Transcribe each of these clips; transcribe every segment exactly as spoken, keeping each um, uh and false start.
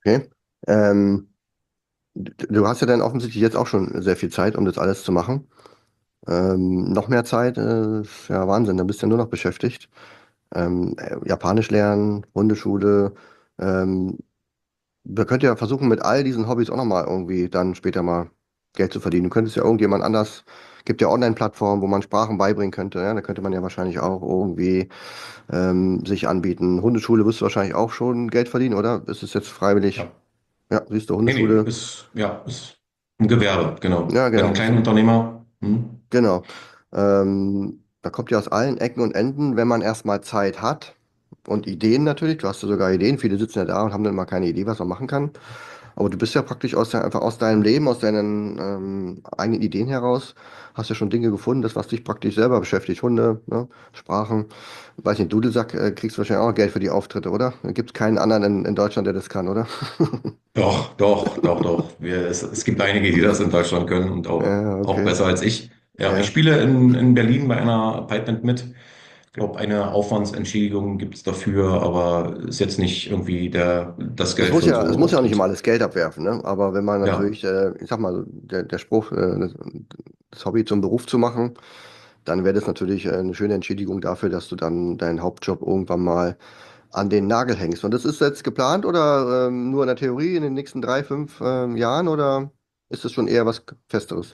Okay. Ähm, du du hast ja dann offensichtlich jetzt auch schon sehr viel Zeit, um das alles zu machen. Ähm, noch mehr Zeit, äh, ist ja Wahnsinn, dann bist du ja nur noch beschäftigt. Ähm, äh, Japanisch lernen, Hundeschule. Ähm, wir könnten ja versuchen, mit all diesen Hobbys auch nochmal irgendwie dann später mal Geld zu verdienen. Du könntest ja irgendjemand anders, gibt ja Online-Plattformen, wo man Sprachen beibringen könnte. Ja? Da könnte man ja wahrscheinlich auch irgendwie ähm, sich anbieten. Hundeschule wirst du wahrscheinlich auch schon Geld verdienen, oder? Ist es jetzt freiwillig? Ja. Ja, siehst du, Nee, nee, Hundeschule. ist, ja, ist ein Gewerbe, genau. Ja, Wenn ein genau, ist ein, Kleinunternehmer, hm, genau. Ähm, da kommt ja aus allen Ecken und Enden, wenn man erstmal Zeit hat und Ideen natürlich. Du hast ja sogar Ideen. Viele sitzen ja da und haben dann mal keine Idee, was man machen kann. Aber du bist ja praktisch aus der, einfach aus deinem Leben, aus deinen ähm, eigenen Ideen heraus, hast ja schon Dinge gefunden, das, was dich praktisch selber beschäftigt. Hunde, ne, Sprachen. Weiß nicht, Dudelsack äh, kriegst du wahrscheinlich auch Geld für die Auftritte, oder? Gibt es keinen anderen in, in Deutschland, der das kann, oder? doch, doch, doch, doch. Wir, es, es gibt einige, die das in Deutschland können und auch, Ja, auch okay. besser als ich. Ja, ich Ja. spiele in, in Berlin bei einer Pipeband mit. Ich glaube, eine Aufwandsentschädigung gibt es dafür, aber ist jetzt nicht irgendwie der, das Es Geld muss für einen ja, es muss ja auch nicht immer Soloauftritt. alles Geld abwerfen, ne? Aber wenn man Ja. natürlich, äh, ich sag mal, der, der Spruch, äh, das, das Hobby zum Beruf zu machen, dann wäre das natürlich äh, eine schöne Entschädigung dafür, dass du dann deinen Hauptjob irgendwann mal an den Nagel hängst. Und das ist jetzt geplant oder ähm, nur in der Theorie in den nächsten drei, fünf ähm, Jahren oder ist es schon eher was Festeres?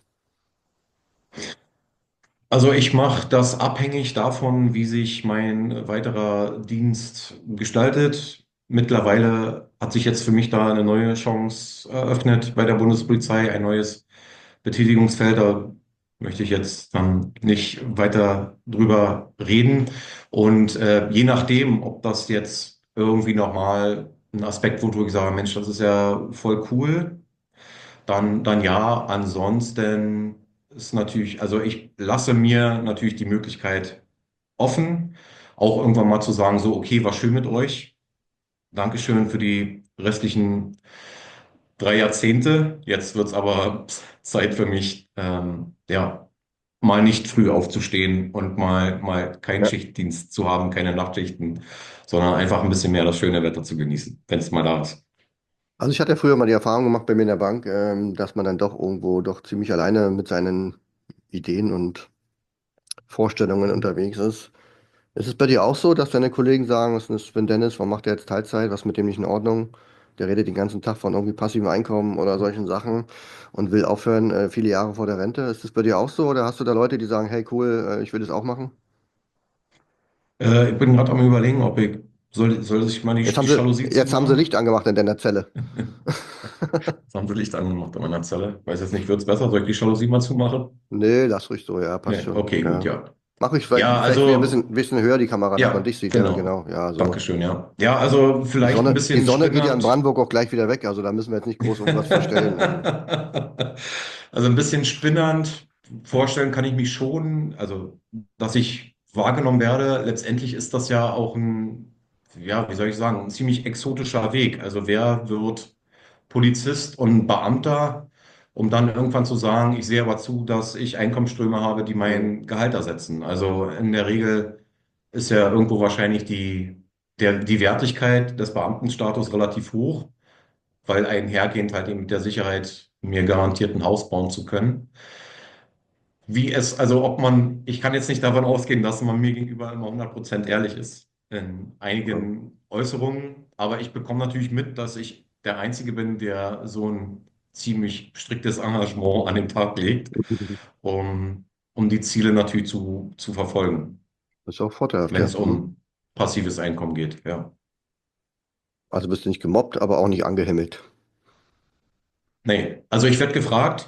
Also ich mache das abhängig davon, wie sich mein weiterer Dienst gestaltet. Mittlerweile hat sich jetzt für mich da eine neue Chance eröffnet bei der Bundespolizei, ein neues Betätigungsfeld. Da möchte ich jetzt dann nicht weiter drüber reden. Und äh, je nachdem, ob das jetzt irgendwie nochmal ein Aspekt wird, wo ich sage, Mensch, das ist ja voll cool, dann, dann ja. Ansonsten ist natürlich, also ich lasse mir natürlich die Möglichkeit offen, auch irgendwann mal zu sagen, so, okay, war schön mit euch. Dankeschön für die restlichen drei Jahrzehnte. Jetzt wird es aber Zeit für mich, ähm, ja, mal nicht früh aufzustehen und mal, mal keinen Ja. Schichtdienst zu haben, keine Nachtschichten, sondern einfach ein bisschen mehr das schöne Wetter zu genießen, wenn es mal da ist. Also ich hatte ja früher mal die Erfahrung gemacht bei mir in der Bank, ähm, dass man dann doch irgendwo doch ziemlich alleine mit seinen Ideen und Vorstellungen unterwegs ist. Ist es bei dir auch so, dass deine Kollegen sagen, was ist denn das für ein Dennis, warum macht der jetzt Teilzeit, was ist mit dem nicht in Ordnung? Der redet den ganzen Tag von irgendwie passivem Einkommen oder solchen Sachen und will aufhören, äh, viele Jahre vor der Rente. Ist das bei dir auch so oder hast du da Leute, die sagen, hey cool, äh, ich will das auch machen? Äh, ich bin gerade am Überlegen, ob ich, soll, soll ich mal die, Jetzt haben die sie, Jalousie jetzt haben sie zumachen? Licht angemacht in deiner Zelle. Jetzt haben sie Licht angemacht in meiner Zelle. Weiß jetzt nicht, wird es besser? Soll ich die Jalousie mal zumachen? Nee, lass ruhig so, ja, passt Nee, schon. okay, gut, Ja. ja. Mach ich vielleicht, Ja, vielleicht wieder ein bisschen, also, ein bisschen höher die Kamera, dass man ja, dich sieht, ja, genau. genau, ja, so. Dankeschön, ja. Ja, also Die vielleicht ein Sonne, die bisschen Sonne geht ja in spinnernd. Brandenburg auch gleich wieder weg, also da müssen wir jetzt nicht groß irgendwas verstellen. Also. Also ein bisschen spinnernd vorstellen kann ich mich schon, also dass ich wahrgenommen werde. Letztendlich ist das ja auch ein, ja, wie soll ich sagen, ein ziemlich exotischer Weg. Also wer wird Polizist und Beamter, um dann irgendwann zu sagen, ich sehe aber zu, dass ich Einkommensströme habe, die Hm. mein Gehalt ersetzen. Also in der Regel ist ja irgendwo wahrscheinlich die, der, die Wertigkeit des Beamtenstatus relativ hoch, weil einhergehend halt eben mit der Sicherheit, mir garantiert ein Haus bauen zu können. Wie es, also ob man, ich kann jetzt nicht davon ausgehen, dass man mir gegenüber immer hundert Prozent ehrlich ist in einigen Äußerungen, aber ich bekomme natürlich mit, dass ich der Einzige bin, der so ein ziemlich striktes Engagement an den Tag legt, um, um die Ziele natürlich zu, zu verfolgen, Das ist auch vorteilhaft, wenn ja. es Hm. um passives Einkommen geht, ja. Also bist du nicht gemobbt, aber auch nicht angehimmelt. Nee, also ich werde gefragt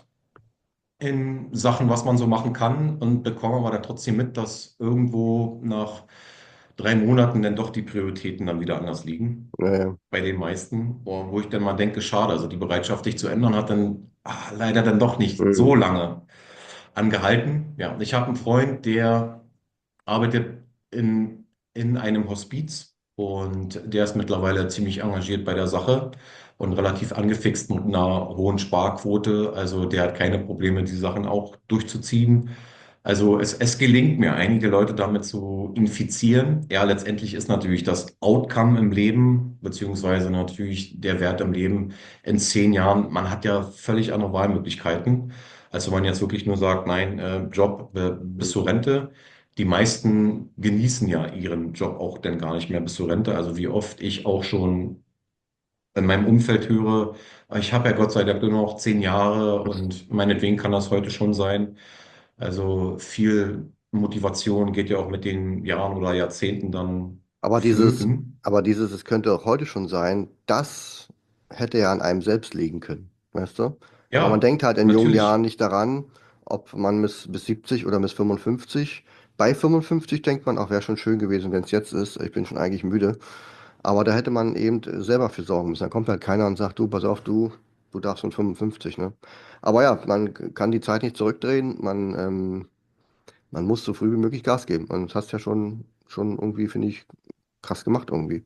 in Sachen, was man so machen kann und bekomme aber dann trotzdem mit, dass irgendwo nach drei Monaten dann doch die Prioritäten dann wieder anders liegen. Ja, ja. Bei den meisten, wo wo ich dann mal denke, schade, also die Bereitschaft, dich zu ändern, hat dann ah, leider dann doch nicht so Hm. lange angehalten. Ja, ich habe einen Freund, der arbeitet in, in einem Hospiz und der ist mittlerweile ziemlich engagiert bei der Sache und relativ angefixt mit einer hohen Sparquote. Also der hat keine Probleme, die Sachen auch durchzuziehen. Also es, es gelingt mir, einige Leute damit zu infizieren. Ja, letztendlich ist natürlich das Outcome im Leben, beziehungsweise natürlich der Wert im Leben in zehn Jahren. Man hat ja völlig andere Wahlmöglichkeiten, als wenn man jetzt wirklich nur sagt, nein, äh, Job äh, bis zur Rente. Die meisten genießen ja ihren Job auch dann gar nicht mehr bis zur Rente. Also wie oft ich auch schon in meinem Umfeld höre, ich habe ja Gott sei Dank nur noch zehn Jahre und meinetwegen kann das heute schon sein. Also viel Motivation geht ja auch mit den Jahren oder Jahrzehnten dann Aber dieses, flöten. aber dieses, es könnte auch heute schon sein, das hätte ja an einem selbst liegen können, weißt du? Aber man Ja, denkt halt in jungen Jahren natürlich. nicht daran, ob man bis, bis siebzig oder bis fünfundfünfzig. Bei fünfundfünfzig denkt man, auch wäre schon schön gewesen, wenn es jetzt ist. Ich bin schon eigentlich müde. Aber da hätte man eben selber für sorgen müssen. Da kommt halt keiner und sagt, du, pass auf, du, du darfst schon fünfundfünfzig, ne? Aber ja, man kann die Zeit nicht zurückdrehen. Man, ähm, man muss so früh wie möglich Gas geben. Und das hast ja schon, schon irgendwie, finde ich, krass gemacht irgendwie.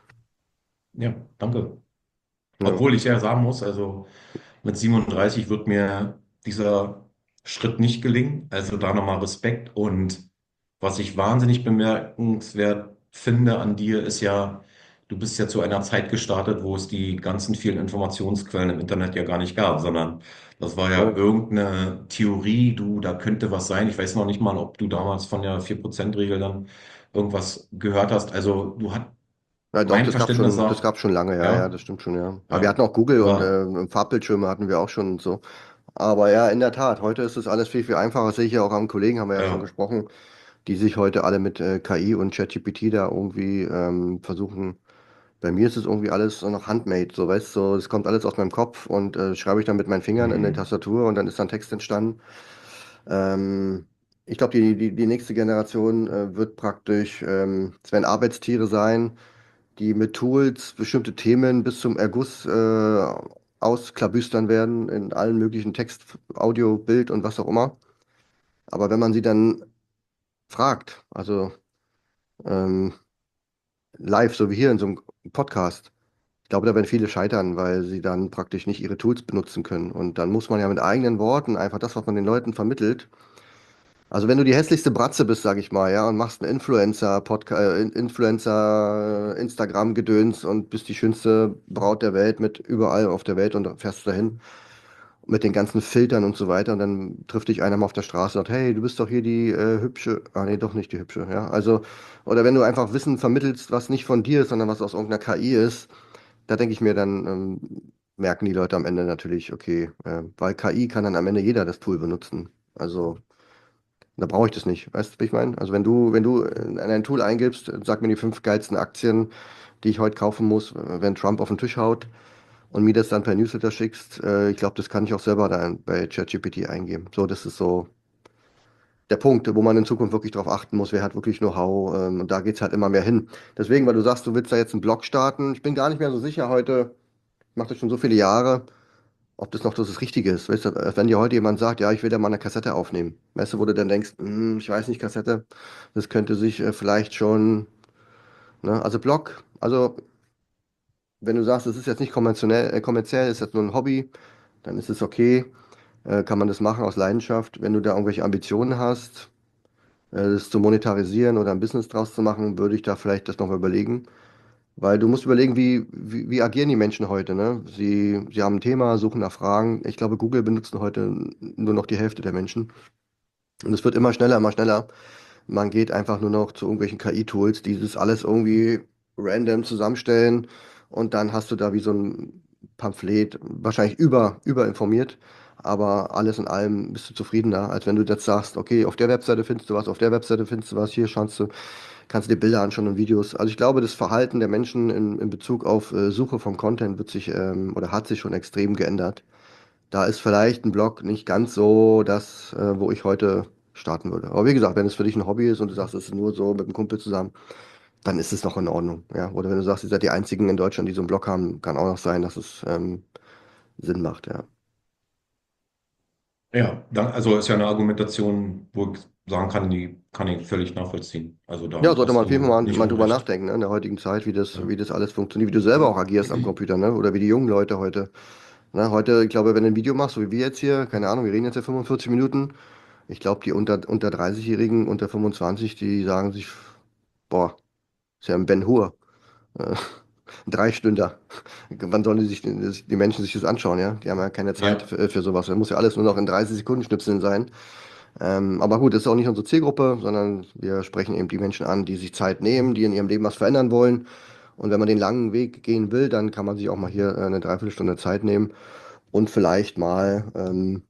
Ja, danke. Ja. Obwohl ich ja sagen muss, also mit siebenunddreißig wird mir dieser Schritt nicht gelingen. Also da nochmal Respekt. Und was ich wahnsinnig bemerkenswert finde an dir, ist ja, du bist ja zu einer Zeit gestartet, wo es die ganzen vielen Informationsquellen im Internet ja gar nicht gab, sondern das war ja Ja. irgendeine Theorie, du, da könnte was sein. Ich weiß noch nicht mal, ob du damals von der vier Prozent regel dann irgendwas gehört hast. Also du hast, Ja, doch, mein das gab's Verständnis schon, das sagt, gab's schon lange, ja, ja, ja, das stimmt schon, ja. Aber wir hatten ja, auch Google und aber äh, Farbbildschirme hatten wir auch schon und so. Aber ja, in der Tat, heute ist es alles viel, viel einfacher. Das sehe ich ja auch am Kollegen, haben wir ja schon ja. gesprochen, die sich heute alle mit äh, K I und ChatGPT da irgendwie ähm, versuchen. Bei mir ist es irgendwie alles so noch handmade, so weißt du, so, es kommt alles aus meinem Kopf und äh, schreibe ich dann mit meinen Fingern in die Mhm. Tastatur und dann ist dann Text entstanden. Ähm, Ich glaube, die, die, die nächste Generation äh, wird praktisch, ähm, es werden Arbeitstiere sein, die mit Tools bestimmte Themen bis zum Erguss äh, ausklabüstern werden in allen möglichen Text, Audio, Bild und was auch immer. Aber wenn man sie dann fragt, also ähm, live, so wie hier in so einem Podcast, ich glaube, da werden viele scheitern, weil sie dann praktisch nicht ihre Tools benutzen können. Und dann muss man ja mit eigenen Worten einfach das, was man den Leuten vermittelt. Also wenn du die hässlichste Bratze bist, sag ich mal, ja, und machst einen Influencer, Podca äh, In- Influencer, Instagram-Gedöns und bist die schönste Braut der Welt mit überall auf der Welt und fährst dahin mit den ganzen Filtern und so weiter und dann trifft dich einer mal auf der Straße und sagt, hey, du bist doch hier die äh, hübsche, ah nee, doch nicht die hübsche, ja, also, oder wenn du einfach Wissen vermittelst, was nicht von dir ist, sondern was aus irgendeiner K I ist, da denke ich mir, dann ähm, merken die Leute am Ende natürlich, okay, äh, weil K I kann dann am Ende jeder das Tool benutzen. Also da brauche ich das nicht. Weißt du, wie ich meine? Also wenn du, wenn du in ein Tool eingibst, sag mir die fünf geilsten Aktien, die ich heute kaufen muss, äh, wenn Trump auf den Tisch haut und mir das dann per Newsletter schickst, äh, ich glaube, das kann ich auch selber dann bei ChatGPT eingeben. So, das ist so der Punkt, wo man in Zukunft wirklich darauf achten muss, wer hat wirklich Know-how, ähm, und da geht es halt immer mehr hin. Deswegen, weil du sagst, du willst da jetzt einen Blog starten, ich bin gar nicht mehr so sicher heute, ich mache das schon so viele Jahre, ob das noch das Richtige ist. Weißt du, äh, wenn dir heute jemand sagt, ja, ich will da mal eine Kassette aufnehmen, weißt du, wo du dann denkst, hm, ich weiß nicht, Kassette, das könnte sich äh, vielleicht schon, ne, also Blog, also wenn du sagst, es ist jetzt nicht konventionell, äh, kommerziell, ist jetzt nur ein Hobby, dann ist es okay, äh, kann man das machen aus Leidenschaft. Wenn du da irgendwelche Ambitionen hast, äh, das zu monetarisieren oder ein Business draus zu machen, würde ich da vielleicht das nochmal überlegen. Weil du musst überlegen, wie, wie, wie agieren die Menschen heute, ne? Sie, sie haben ein Thema, suchen nach Fragen. Ich glaube, Google benutzen heute nur noch die Hälfte der Menschen. Und es wird immer schneller, immer schneller. Man geht einfach nur noch zu irgendwelchen K I-Tools, die das alles irgendwie random zusammenstellen und dann hast du da wie so ein Pamphlet, wahrscheinlich über, überinformiert, aber alles in allem bist du zufriedener, als wenn du jetzt sagst, okay, auf der Webseite findest du was, auf der Webseite findest du was, hier kannst du, kannst du dir Bilder anschauen und Videos. Also ich glaube, das Verhalten der Menschen in, in Bezug auf äh, Suche von Content wird sich ähm, oder hat sich schon extrem geändert. Da ist vielleicht ein Blog nicht ganz so das, äh, wo ich heute starten würde. Aber wie gesagt, wenn es für dich ein Hobby ist und du sagst, es ist nur so mit einem Kumpel zusammen, dann ist es noch in Ordnung. Ja? Oder wenn du sagst, ihr seid die einzigen in Deutschland, die so einen Blog haben, kann auch noch sein, dass es ähm, Sinn macht. Ja. Ja, dann, also ist ja eine Argumentation, wo ich sagen kann, die kann ich völlig nachvollziehen. Also Ja, da sollte hast man auf jeden Fall du mal, nicht mal drüber unrecht. nachdenken, ne? In der heutigen Zeit, wie das, Ja. wie das alles funktioniert, wie du selber auch agierst am Computer, ne? Oder wie die jungen Leute heute. Ne? Heute, ich glaube, wenn du ein Video machst, so wie wir jetzt hier, keine Ahnung, wir reden jetzt ja fünfundvierzig Minuten. Ich glaube, die unter, unter dreißig-Jährigen, unter fünfundzwanzig, die sagen sich, boah, ist ja ein Ben Hur. Äh, ein Dreistünder. Wann sollen die sich die Menschen sich das anschauen, ja? Die haben ja keine Zeit Ja. für, für sowas. Da muss ja alles nur noch in dreißig Sekunden Schnipseln sein. Ähm, aber gut, das ist auch nicht unsere Zielgruppe, sondern wir sprechen eben die Menschen an, die sich Zeit nehmen, die in ihrem Leben was verändern wollen. Und wenn man den langen Weg gehen will, dann kann man sich auch mal hier äh, eine Dreiviertelstunde Zeit nehmen und vielleicht mal ähm,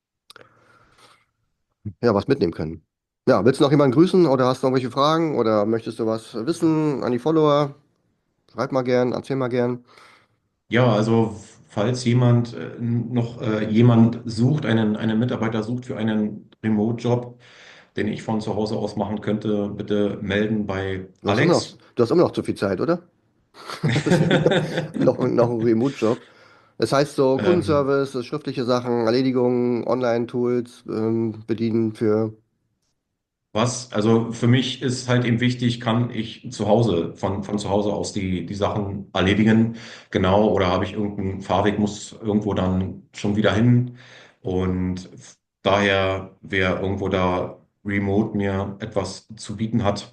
ja, was mitnehmen können. Ja, willst du noch jemanden grüßen oder hast du noch welche Fragen oder möchtest du was wissen an die Follower? Schreib mal gern, erzähl mal gern. Ja, also falls jemand äh, noch äh, jemand sucht, einen, einen Mitarbeiter sucht für einen Remote-Job, den ich von zu Hause aus machen könnte, bitte melden bei Du hast immer noch, Alex. du hast immer noch zu viel Zeit, oder? Noch, noch ein Remote-Job. Das heißt so Ähm, Kundenservice, schriftliche Sachen, Erledigungen, Online-Tools ähm, bedienen für. Was, also für mich ist halt eben wichtig, kann ich zu Hause, von, von zu Hause aus die, die Sachen erledigen, genau, oder habe ich irgendeinen Fahrweg, muss irgendwo dann schon wieder hin. Und daher, wer irgendwo da remote mir etwas zu bieten hat,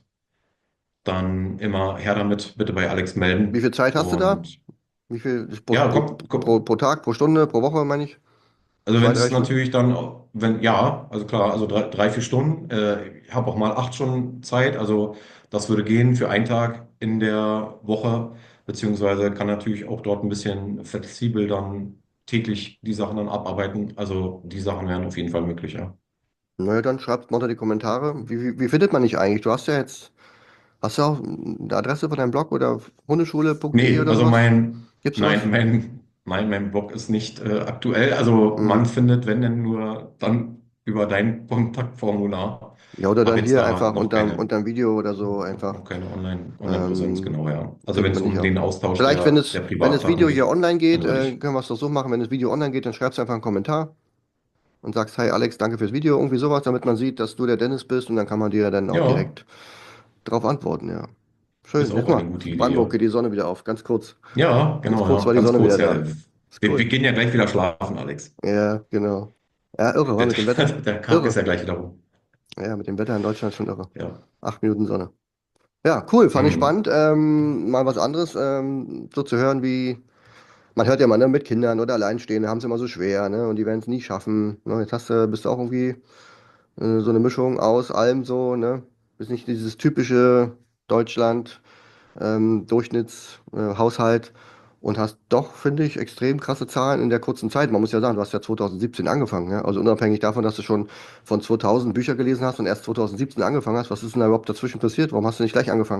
dann immer her damit, bitte bei Alex Wie melden. viel Zeit hast du da? Und Wie viel pro, ja, pro, kommt, pro, kommt, pro Tag, pro Stunde, pro Woche, meine ich? also Zwei, wenn drei es Stunden? natürlich dann, wenn, ja, also klar, also drei, drei vier Stunden. Äh, ich habe auch mal acht Stunden Zeit, also das würde gehen für einen Tag in der Woche, beziehungsweise kann natürlich auch dort ein bisschen flexibel dann täglich die Sachen dann abarbeiten. Also die Sachen wären auf jeden Fall möglich, ja. Naja, dann schreibt mal unter die Kommentare. Wie, wie, wie findet man dich eigentlich? Du hast ja jetzt, hast du auch eine Adresse von deinem Blog oder hundeschule punkt de Nee, oder also sowas? mein, Gibt's sowas? mein, mein, mein, mein Blog ist nicht äh, aktuell. Also man Mhm. findet, wenn denn nur, dann über dein Kontaktformular. Ja, oder Habe dann jetzt hier da einfach noch unterm, keine. unterm Video oder so Noch, einfach. noch keine Online, Online-Präsenz, Ähm, genau, ja. Also wenn Findet es man dich um auch. den Austausch Vielleicht, wenn der, es, der wenn das Privatdaten Video hier geht, online geht, dann würde äh, ich. können wir es doch so machen. Wenn das Video online geht, dann schreibst du einfach einen Kommentar und sagst, hey Alex, danke fürs Video, irgendwie sowas, damit man sieht, dass du der Dennis bist und dann kann man dir dann auch Ja, direkt darauf antworten, ja. ist Schön. Jetzt auch mal, eine gute Idee, Brandenburg ja. geht die Sonne wieder auf, ganz kurz. Ja, Ganz genau, kurz ja. war die Ganz Sonne wieder kurz, ja. da. Ist Wir, wir cool. gehen ja gleich wieder schlafen, Alex. Ja, genau. Ja, irre, war Der, mit dem Wetter. der Tag ist Irre. ja gleich wieder rum. Ja, mit dem Wetter in Deutschland schon irre. Ja. Acht Minuten Sonne. Ja, cool, fand ich Hm. spannend. Ähm, mal was anderes, ähm, so zu hören, wie man hört ja mal, ne, mit Kindern oder Alleinstehende haben es immer so schwer, ne, und die werden es nie schaffen. Ne, jetzt hast du, bist du auch irgendwie äh, so eine Mischung aus allem so, ne? Bist nicht dieses typische Deutschland, ähm, Durchschnittshaushalt äh, Haushalt und hast doch, finde ich, extrem krasse Zahlen in der kurzen Zeit. Man muss ja sagen, du hast ja zwanzig siebzehn angefangen, ja? Also unabhängig davon, dass du schon von zweitausend Bücher gelesen hast und erst zwanzig siebzehn angefangen hast, was ist denn da überhaupt dazwischen passiert? Warum hast du nicht gleich angefangen?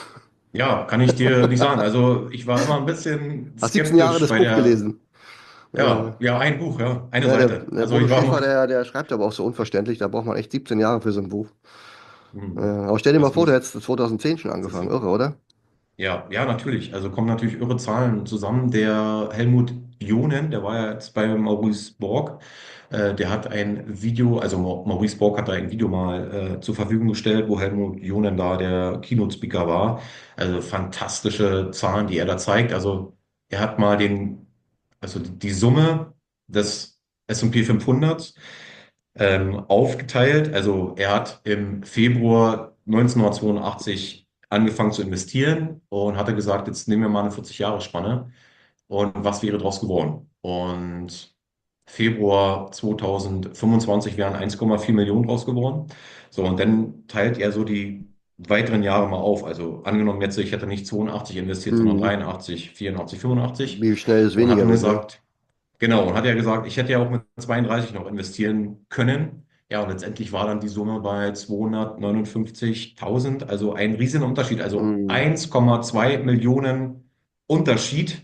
Ja, kann ich dir nicht sagen. Also ich war immer ein bisschen Hast siebzehn Jahre skeptisch das bei Buch der, gelesen. Äh, ja, ja, ein Buch, ja, eine Ja, der, Seite. der Also Bodo ich war Schäfer, mal, der, der schreibt aber auch so unverständlich, da braucht man echt siebzehn Jahre für so ein Buch. Äh, hm, aber stell dir mal das vor, du muss, hättest zwanzig zehn schon das ist angefangen, so. irre, oder? Ja, ja, natürlich. Also kommen natürlich irre Zahlen zusammen. Der Helmut Ionen, der war ja jetzt bei Maurice Borg, äh, der hat ein Video, also Mau- Maurice Borg hat da ein Video mal äh, zur Verfügung gestellt, wo Helmut Ionen da der Keynote-Speaker war. Also fantastische Zahlen, die er da zeigt. Also er hat mal den, also die die Summe des S und P fünfhundert ähm, aufgeteilt. Also er hat im Februar neunzehnhundertzweiundachtzig angefangen zu investieren und hatte gesagt, jetzt nehmen wir mal eine vierzig-Jahres-Spanne und was wäre daraus geworden? Und Februar zweitausendfünfundzwanzig wären eins Komma vier Millionen draus geworden. So, und dann teilt er so die weiteren Jahre mal auf. Also angenommen jetzt, ich hätte nicht zweiundachtzig investiert, sondern Mhm. dreiundachtzig, vierundachtzig, fünfundachtzig Wie schnell es und hat weniger dann wird, ne? gesagt, genau, und hat ja gesagt, ich hätte ja auch mit zweiunddreißig noch investieren können. Ja, und letztendlich war dann die Summe bei zweihundertneunundfünfzigtausend, also ein riesiger Unterschied, also Mhm. eins Komma zwei Millionen Unterschied.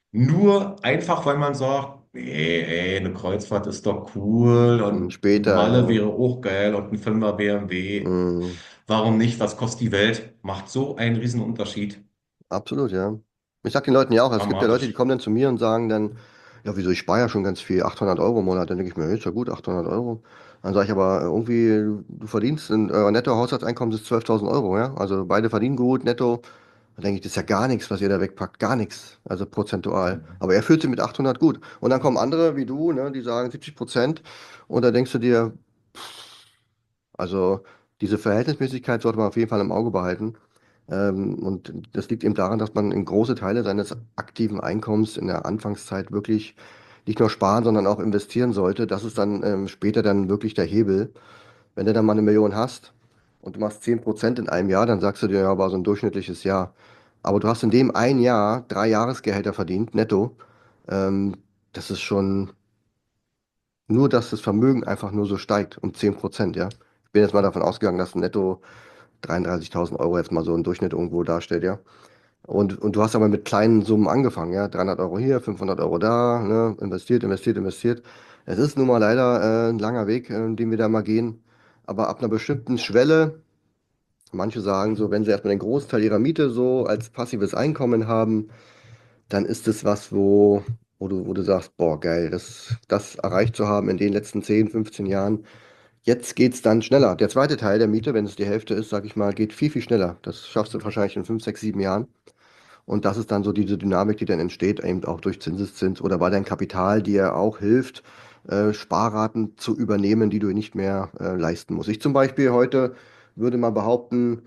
Nur einfach, weil man sagt, nee, ey, eine Kreuzfahrt ist doch cool Mhm. und Später, Malle ja. wäre auch geil und ein Fünfer B M W. Mhm. Warum nicht? Was kostet die Welt? Macht so einen riesen Unterschied. Absolut, ja. Ich sag den Leuten ja auch, es gibt ja Leute, die Dramatisch. kommen dann zu mir und sagen dann, ja, wieso, ich spare ja schon ganz viel, achthundert Euro im Monat. Dann denke ich mir, ist ja gut, achthundert Euro. Dann sage ich aber, irgendwie, du du verdienst, in, euer Netto-Haushaltseinkommen ist zwölftausend Euro, ja. Also beide verdienen gut, netto. Dann denke ich, das ist ja gar nichts, was ihr da wegpackt, gar nichts, also prozentual. Aber er fühlt sich mit achthundert gut. Und dann kommen andere wie du, ne, die sagen siebzig Prozent. Und da denkst du dir, Also diese Verhältnismäßigkeit sollte man auf jeden Fall im Auge behalten. Ähm, und das liegt eben daran, dass man in große Teile seines aktiven Einkommens in der Anfangszeit wirklich nicht nur sparen, sondern auch investieren sollte. Das ist dann ähm, später dann wirklich der Hebel. Wenn du dann mal eine Million hast und du machst zehn Prozent in einem Jahr, dann sagst du dir, ja, war so ein durchschnittliches Jahr. Aber du hast in dem ein Jahr drei Jahresgehälter verdient, netto. Ähm, Das ist schon nur, dass das Vermögen einfach nur so steigt um zehn Prozent, ja. Ich bin jetzt mal davon ausgegangen, dass ein netto dreiunddreißigtausend Euro jetzt mal so ein Durchschnitt irgendwo darstellt, ja. Und, und du hast aber mit kleinen Summen angefangen, ja. dreihundert Euro hier, fünfhundert Euro da, ne? Investiert, investiert, investiert. Es ist nun mal leider äh, ein langer Weg, äh, den wir da mal gehen. Aber ab einer bestimmten Schwelle, manche sagen so, wenn sie erstmal den Großteil ihrer Miete so als passives Einkommen haben, dann ist es was, wo, wo du, wo du sagst, boah, geil, das, das erreicht zu haben in den letzten zehn, fünfzehn Jahren. Jetzt geht's dann schneller. Der zweite Teil der Miete, wenn es die Hälfte ist, sag ich mal, geht viel, viel schneller. Das schaffst du wahrscheinlich in fünf, sechs, sieben Jahren. Und das ist dann so diese Dynamik, die dann entsteht, eben auch durch Zinseszins oder bei deinem Kapital, dir auch hilft, äh, Sparraten zu übernehmen, die du nicht mehr äh, leisten musst. Ich zum Beispiel heute würde mal behaupten,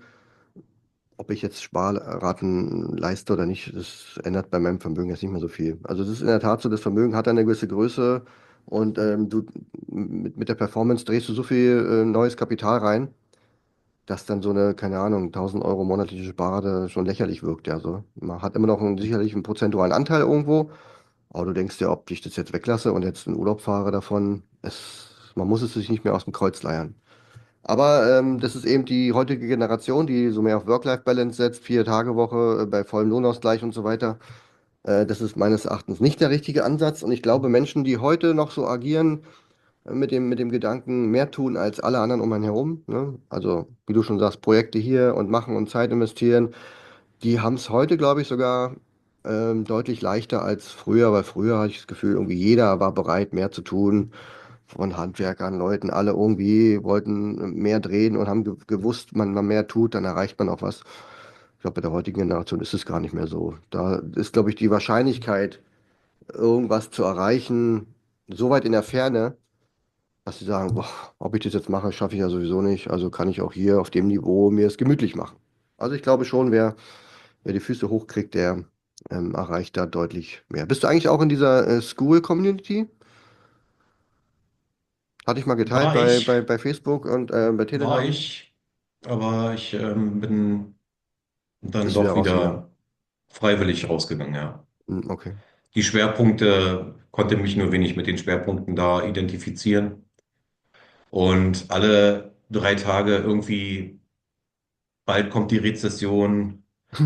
ob ich jetzt Sparraten leiste oder nicht, das ändert bei meinem Vermögen jetzt nicht mehr so viel. Also es ist in der Tat so, das Vermögen hat eine gewisse Größe und ähm, du mit, mit der Performance drehst du so viel äh, neues Kapital rein, dass dann so eine, keine Ahnung, tausend Euro monatliche Sparrate schon lächerlich wirkt. Ja, so. Man hat immer noch einen, sicherlich einen prozentualen Anteil irgendwo, aber du denkst dir, ob ich das jetzt weglasse und jetzt in Urlaub fahre davon, es, man muss es sich nicht mehr aus dem Kreuz leiern. Aber ähm, das ist eben die heutige Generation, die so mehr auf Work-Life-Balance setzt, Vier-Tage-Woche äh, bei vollem Lohnausgleich und so weiter. Äh, das ist meines Erachtens nicht der richtige Ansatz. Und ich glaube, Menschen, die heute noch so agieren, äh, mit dem, mit dem Gedanken, mehr tun als alle anderen um einen herum, ne? Also, wie du schon sagst, Projekte hier und machen und Zeit investieren, die haben es heute, glaube ich, sogar ähm, deutlich leichter als früher, weil früher hatte ich das Gefühl, irgendwie jeder war bereit, mehr zu tun. Von Handwerkern, Leuten, alle irgendwie wollten mehr drehen und haben ge gewusst, man, man mehr tut, dann erreicht man auch was. Ich glaube, bei der heutigen Generation ist es gar nicht mehr so. Da ist, glaube ich, die Wahrscheinlichkeit, irgendwas zu erreichen, so weit in der Ferne, dass sie sagen, boah, ob ich das jetzt mache, schaffe ich ja sowieso nicht. Also kann ich auch hier auf dem Niveau mir es gemütlich machen. Also ich glaube schon, wer, wer die Füße hochkriegt, der ähm, erreicht da deutlich mehr. Bist du eigentlich auch in dieser äh, School-Community? Hatte ich mal geteilt War bei, ich, bei, bei Facebook und äh, bei war Telegram. ich, aber ich ähm, bin dann Bist wieder doch rausgegangen. wieder freiwillig rausgegangen, ja. Hm, okay. Die Schwerpunkte konnte mich nur wenig mit den Schwerpunkten da identifizieren. Und alle drei Tage irgendwie, bald kommt die Rezession,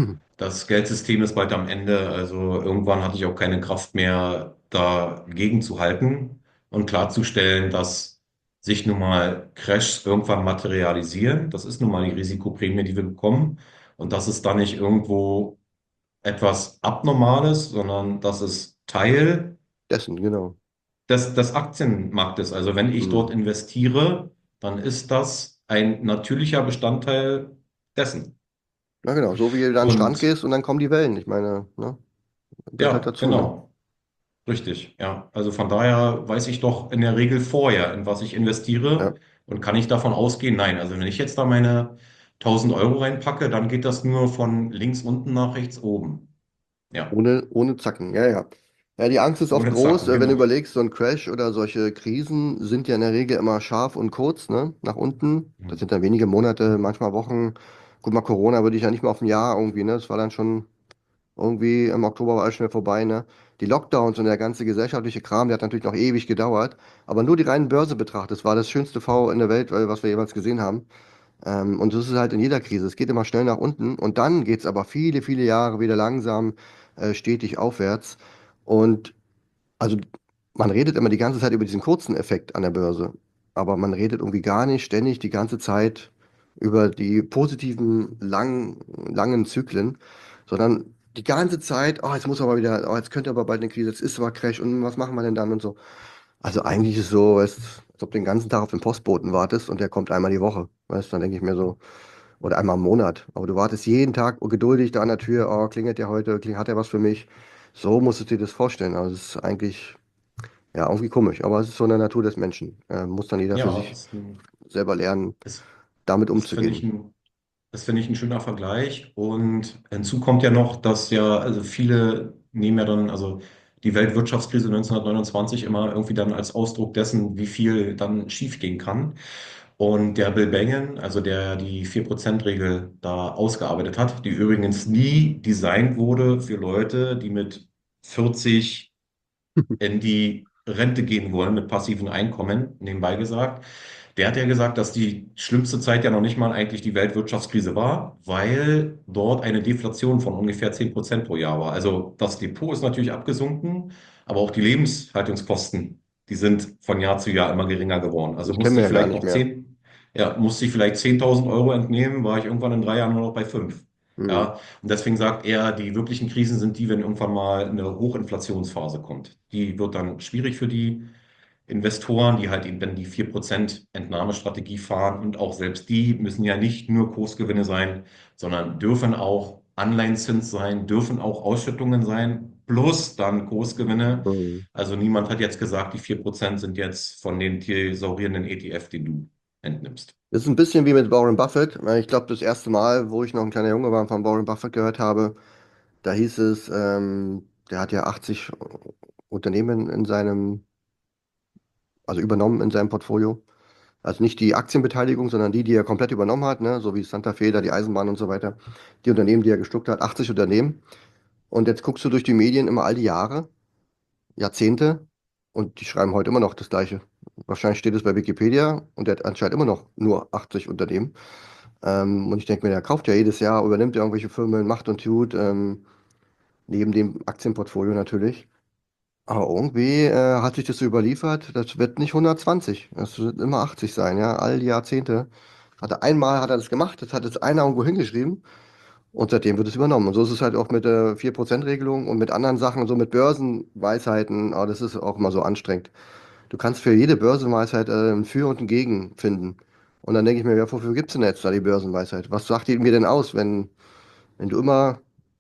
das Geldsystem ist bald am Ende. Also irgendwann hatte ich auch keine Kraft mehr, dagegen zu halten und klarzustellen, dass sich nun mal Crashs irgendwann materialisieren. Das ist nun mal die Risikoprämie, die wir bekommen. Und das ist dann nicht irgendwo etwas Abnormales, sondern das ist Teil Dessen, genau. des, des Aktienmarktes. Also wenn ich dort Hm. investiere, dann ist das ein natürlicher Bestandteil dessen. Na genau, so wie du da an den Strand Und gehst und dann kommen die Wellen. Ich meine, ne? Gehört halt ja, dazu, ne? genau, richtig. Ja, also von daher weiß ich doch in der Regel vorher, in was ich investiere Ja. und kann ich davon ausgehen, nein, also wenn ich jetzt da meine tausend Euro reinpacke, dann geht das nur von links unten nach rechts oben. Ja, Ohne, ohne Zacken, ja, ja. Ja, die Angst ist oft ohne groß, Zacken, äh, wenn du genau. überlegst, so ein Crash oder solche Krisen sind ja in der Regel immer scharf und kurz, ne? Nach unten. Das Hm. sind dann wenige Monate, manchmal Wochen. Guck mal, Corona würde ich ja nicht mal auf ein Jahr irgendwie, ne? Das war dann schon irgendwie im Oktober war alles schnell vorbei, ne? Die Lockdowns und der ganze gesellschaftliche Kram, der hat natürlich noch ewig gedauert. Aber nur die reinen Börse betrachtet, das war das schönste V in der Welt, äh, was wir jemals gesehen haben. Ähm, und das ist halt in jeder Krise. Es geht immer schnell nach unten und dann geht es aber viele, viele Jahre wieder langsam, äh, stetig aufwärts. Und also man redet immer die ganze Zeit über diesen kurzen Effekt an der Börse, aber man redet irgendwie gar nicht ständig die ganze Zeit über die positiven langen, langen Zyklen, sondern die ganze Zeit, oh, jetzt muss aber wieder, oh, jetzt könnte aber bald eine Krise, jetzt ist aber Crash und was machen wir denn dann und so. Also eigentlich ist es so, weißt, als ob du den ganzen Tag auf den Postboten wartest und der kommt einmal die Woche. Weißt, dann denke ich mir so, oder einmal im Monat. Aber du wartest jeden Tag geduldig da an der Tür, oh, klingelt der heute, kling- hat er was für mich? So musst du dir das vorstellen. Also es ist eigentlich, ja, irgendwie komisch, aber es ist so in der Natur des Menschen. Äh, muss dann jeder für Ja, sich ist ein, selber lernen, Das, damit das finde ich umzugehen. ein Das finde ich ein schöner Vergleich. Und hinzu kommt ja noch, dass ja, also viele nehmen ja dann, also die Weltwirtschaftskrise neunzehnhundertneunundzwanzig immer irgendwie dann als Ausdruck dessen, wie viel dann schiefgehen kann. Und der Bill Bengen, also der die vier Prozent Regel da ausgearbeitet hat, die übrigens nie designt wurde für Leute, die mit vierzig in die Rente gehen wollen mit passiven Einkommen, nebenbei gesagt. Der hat ja gesagt, dass die schlimmste Zeit ja noch nicht mal eigentlich die Weltwirtschaftskrise war, weil dort eine Deflation von ungefähr zehn Prozent pro Jahr war. Also das Depot ist natürlich abgesunken, aber auch die Lebenshaltungskosten, die sind von Jahr zu Jahr immer geringer geworden. Also Ich kenne musste mir ich ja gar vielleicht nicht noch mehr. zehn, ja, musste ich vielleicht zehntausend Euro entnehmen, war ich irgendwann in drei Jahren nur noch bei fünf. Hm. Ja, und deswegen sagt er, die wirklichen Krisen sind die, wenn irgendwann mal eine Hochinflationsphase kommt. Die wird dann schwierig für die Investoren, die halt eben dann die vier Prozent Entnahmestrategie fahren. Und auch selbst die müssen ja nicht nur Kursgewinne sein, sondern dürfen auch Anleihenzins sein, dürfen auch Ausschüttungen sein, plus dann Kursgewinne. Hm. Also niemand hat jetzt gesagt, die vier Prozent sind jetzt von den thesaurierenden E T F, den du entnimmst. Das ist ein bisschen wie mit Warren Buffett. Ich glaube, das erste Mal, wo ich noch ein kleiner Junge war und von Warren Buffett gehört habe, da hieß es, ähm, der hat ja achtzig Unternehmen in seinem, also übernommen in seinem Portfolio. Also nicht die Aktienbeteiligung, sondern die, die er komplett übernommen hat, ne? So wie Santa Fe, da die Eisenbahn und so weiter. Die Unternehmen, die er geschluckt hat, achtzig Unternehmen. Und jetzt guckst du durch die Medien immer all die Jahre, Jahrzehnte, und die schreiben heute immer noch das Gleiche. Wahrscheinlich steht es bei Wikipedia und der hat anscheinend immer noch nur achtzig Unternehmen. Ähm, und ich denke mir, der kauft ja jedes Jahr, übernimmt ja irgendwelche Firmen, macht und tut, ähm, neben dem Aktienportfolio natürlich. Aber irgendwie äh, hat sich das so überliefert, das wird nicht hundertzwanzig, das wird immer achtzig sein, ja, all die Jahrzehnte. Hat er einmal hat er das gemacht, das hat jetzt einer irgendwo hingeschrieben und seitdem wird es übernommen. Und so ist es halt auch mit der vier Prozent Regelung und mit anderen Sachen, so mit Börsenweisheiten, aber das ist auch immer so anstrengend. Du kannst für jede Börsenweisheit äh, ein Für und ein Gegen finden. Und dann denke ich mir, ja, wofür gibt es denn jetzt da die Börsenweisheit? Was sagt die mir denn aus, wenn, wenn du immer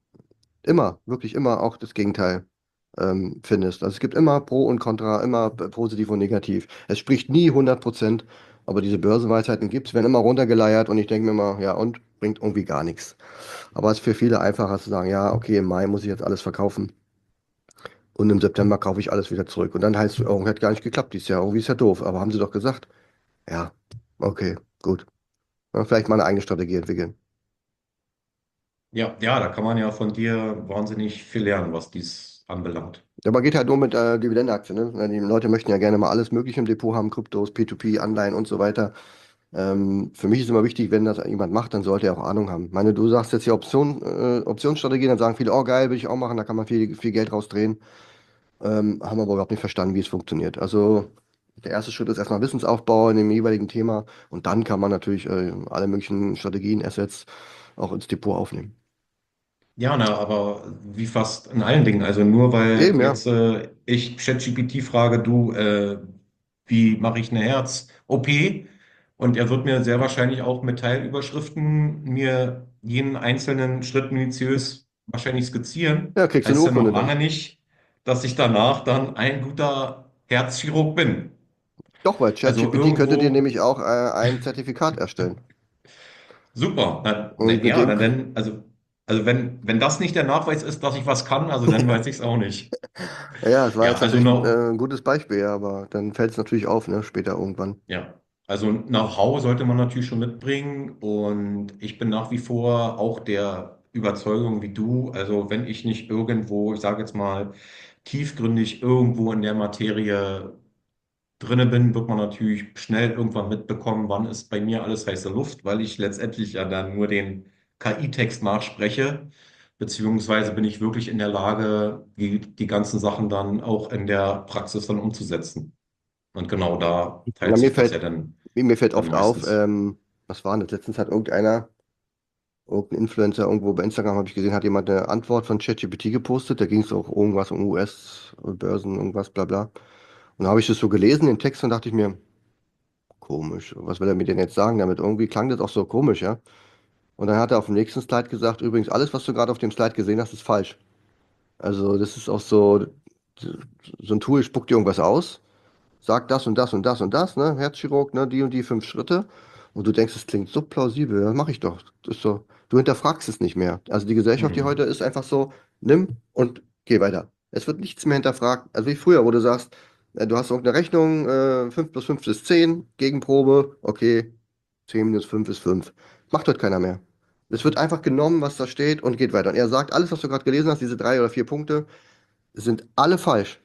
immer, wirklich immer auch das Gegenteil ähm, findest. Also es gibt immer Pro und Contra, immer p- positiv und negativ. Es spricht nie hundert Prozent, aber diese Börsenweisheiten gibt es, werden immer runtergeleiert und ich denke mir immer, ja, und bringt irgendwie gar nichts. Aber es ist für viele einfacher zu sagen, ja, okay, im Mai muss ich jetzt alles verkaufen und im September kaufe ich alles wieder zurück. Und dann heißt es, irgendwie hat gar nicht geklappt dieses Jahr, irgendwie ist ja doof, aber haben sie doch gesagt. Ja, okay, gut. Ja, vielleicht mal eine eigene Strategie entwickeln. Ja, ja, da kann man ja von dir wahnsinnig viel lernen, was dies anbelangt. Ja, aber geht halt nur mit äh, Dividendenaktien, ne? Weil die Leute möchten ja gerne mal alles Mögliche im Depot haben, Kryptos, P zwei P, Anleihen und so weiter. Ähm, für mich ist immer wichtig, wenn das jemand macht, dann sollte er auch Ahnung haben. Ich meine, du sagst jetzt hier Option, äh, Optionsstrategie, dann sagen viele, oh geil, will ich auch machen, da kann man viel, viel Geld rausdrehen. Ähm, haben aber überhaupt nicht verstanden, wie es funktioniert. Also der erste Schritt ist erstmal Wissensaufbau in dem jeweiligen Thema und dann kann man natürlich äh, alle möglichen Strategien, Assets auch ins Depot aufnehmen. Ja, na, aber wie fast in allen Dingen. Also nur weil Eben, ja. jetzt äh, ich ChatGPT frage, du, äh, wie mache ich eine Herz-O P? Und er wird mir sehr wahrscheinlich auch mit Teilüberschriften mir jeden einzelnen Schritt minutiös wahrscheinlich skizzieren. Ja, kriegst du eine Heißt ja noch Urkunde dann. lange nicht, dass ich danach dann ein guter Herzchirurg bin. Doch, weil Also ChatGPT könnte dir irgendwo. nämlich auch äh, ein Zertifikat erstellen. Super. Na, na, Und mit ja, dem, dann, dann also, also wenn, wenn das nicht der Nachweis ist, dass ich was kann, also dann weiß ich es auch nicht. ja, es war Ja, jetzt also natürlich ein, noch, äh, ein gutes Beispiel, aber dann fällt es natürlich auf, ne, später irgendwann. ja, also Know-how sollte man natürlich schon mitbringen und ich bin nach wie vor auch der Überzeugung wie du, also wenn ich nicht irgendwo, ich sage jetzt mal, tiefgründig irgendwo in der Materie drinne bin, wird man natürlich schnell irgendwann mitbekommen, wann ist bei mir alles heiße Luft, weil ich letztendlich ja dann nur den K I-Text nachspreche, beziehungsweise bin ich wirklich in der Lage, die, die ganzen Sachen dann auch in der Praxis dann umzusetzen. Und genau da Ja, teilt mir sich das ja fällt, dann, mir, mir fällt dann oft auf, meistens. ähm, was war denn das? Letztens hat irgendeiner, irgendein Influencer irgendwo bei Instagram, habe ich gesehen, hat jemand eine Antwort von ChatGPT gepostet. Da ging es auch irgendwas um U S-Börsen, irgendwas, bla bla. Und da habe ich das so gelesen, den Text, und dachte ich mir, komisch, was will er mir denn jetzt sagen damit? Irgendwie klang das auch so komisch, ja. Und dann hat er auf dem nächsten Slide gesagt, übrigens, alles, was du gerade auf dem Slide gesehen hast, ist falsch. Also das ist auch so, so ein Tool spuckt dir irgendwas aus. sagt das und das und das und das, ne? Herzchirurg, ne? Die und die fünf Schritte. Und du denkst, es klingt so plausibel, das mache ich doch. Das ist so, du hinterfragst es nicht mehr. Also die Gesellschaft hier Hm. heute ist einfach so, nimm und geh weiter. Es wird nichts mehr hinterfragt. Also wie früher, wo du sagst, äh, du hast irgendeine Rechnung, äh, fünf plus fünf ist zehn, Gegenprobe, okay, zehn minus fünf ist fünf. Macht heute keiner mehr. Es wird einfach genommen, was da steht und geht weiter. Und er sagt, alles, was du gerade gelesen hast, diese drei oder vier Punkte, sind alle falsch.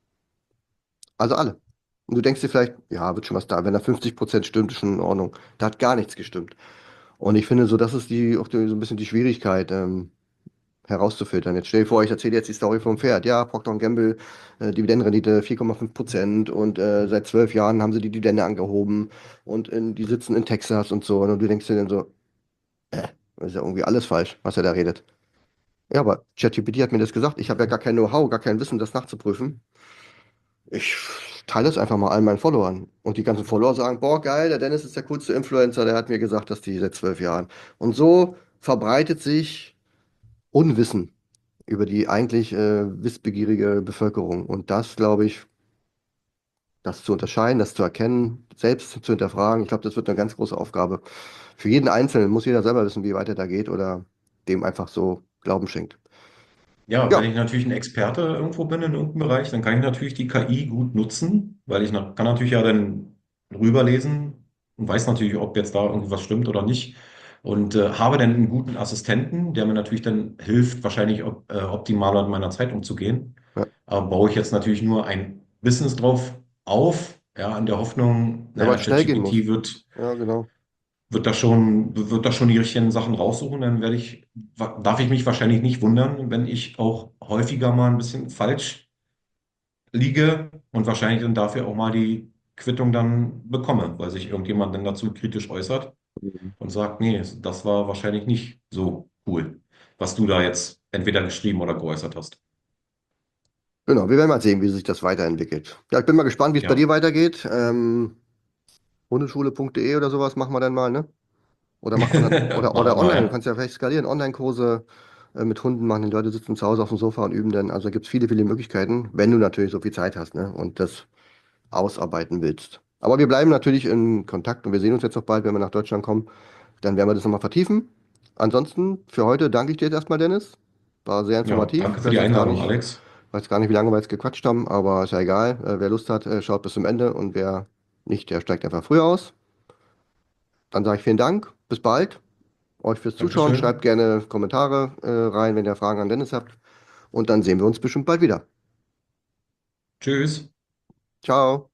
Also alle. Und du denkst dir vielleicht, ja, wird schon was da. Wenn da fünfzig Prozent stimmt, ist schon in Ordnung. Da hat gar nichts gestimmt. Und ich finde so, das ist die, auch die, so ein bisschen die Schwierigkeit, ähm, herauszufiltern. Jetzt stell dir vor, ich erzähle jetzt die Story vom Pferd. Ja, Procter und Gamble, äh, Dividendenrendite vier Komma fünf Prozent und äh, seit zwölf Jahren haben sie die Dividende angehoben und in, die sitzen in Texas und so. Und du denkst dir dann so, das ist ja irgendwie alles falsch, was er da redet. Ja, aber ChatGPT hat mir das gesagt. Ich habe ja gar kein Know-how, gar kein Wissen, das nachzuprüfen. Ich teile es einfach mal allen meinen Followern. Und die ganzen Follower sagen, boah, geil, der Dennis ist der coolste Influencer, der hat mir gesagt, dass die seit zwölf Jahren. Und so verbreitet sich Unwissen über die eigentlich äh, wissbegierige Bevölkerung. Und das, glaube ich, das zu unterscheiden, das zu erkennen, selbst zu hinterfragen, ich glaube, das wird eine ganz große Aufgabe. Für jeden Einzelnen muss jeder selber wissen, wie weit er da geht oder dem einfach so Glauben schenkt. Ja, wenn Ja, ich natürlich ein Experte irgendwo bin in irgendeinem Bereich, dann kann ich natürlich die K I gut nutzen, weil ich na- kann natürlich ja dann rüberlesen und weiß natürlich, ob jetzt da irgendwas stimmt oder nicht. Und äh, habe dann einen guten Assistenten, der mir natürlich dann hilft, wahrscheinlich op äh, optimaler mit meiner Zeit umzugehen. ja, Aber baue ich jetzt natürlich nur ein Business drauf auf, ja, in der Hoffnung, ja, weil naja, es schnell gehen ChatGPT muss. wird Ja, genau. wird da schon, wird da schon die richtigen Sachen raussuchen, dann werde ich, wa- darf ich mich wahrscheinlich nicht wundern, wenn ich auch häufiger mal ein bisschen falsch liege und wahrscheinlich dann dafür auch mal die Quittung dann bekomme, weil sich irgendjemand dann dazu kritisch äußert Mhm. und sagt, nee, das war wahrscheinlich nicht so cool, was du da jetzt entweder geschrieben oder geäußert hast. Genau, wir werden mal sehen, wie sich das weiterentwickelt. Ja, ich bin mal gespannt, wie es bei dir Ja, weitergeht. Ähm, hundeschule punkt de oder sowas machen wir dann mal, ne? Oder macht man dann, oder, oder machen wir, online, du ja. kannst ja vielleicht skalieren, Online-Kurse äh, mit Hunden machen, die Leute sitzen zu Hause auf dem Sofa und üben dann. Also da gibt es viele, viele Möglichkeiten, wenn du natürlich so viel Zeit hast, ne? Und das ausarbeiten willst. Aber wir bleiben natürlich in Kontakt und wir sehen uns jetzt noch bald, wenn wir nach Deutschland kommen. Dann werden wir das nochmal vertiefen. Ansonsten für heute danke ich dir jetzt erstmal, Dennis. War sehr Ja, informativ. danke Ich für weiß die jetzt gar Einladung, nicht, Alex. weiß gar nicht, wie lange wir jetzt gequatscht haben, aber ist ja egal. Äh, wer Lust hat, äh, schaut bis zum Ende und wer nicht, der steigt einfach früher aus. Dann sage ich vielen Dank, bis bald, euch fürs Zuschauen. Schreibt Dankeschön. gerne Kommentare äh, rein, wenn ihr Fragen an Dennis habt. Und dann sehen wir uns bestimmt bald wieder. Tschüss. Ciao.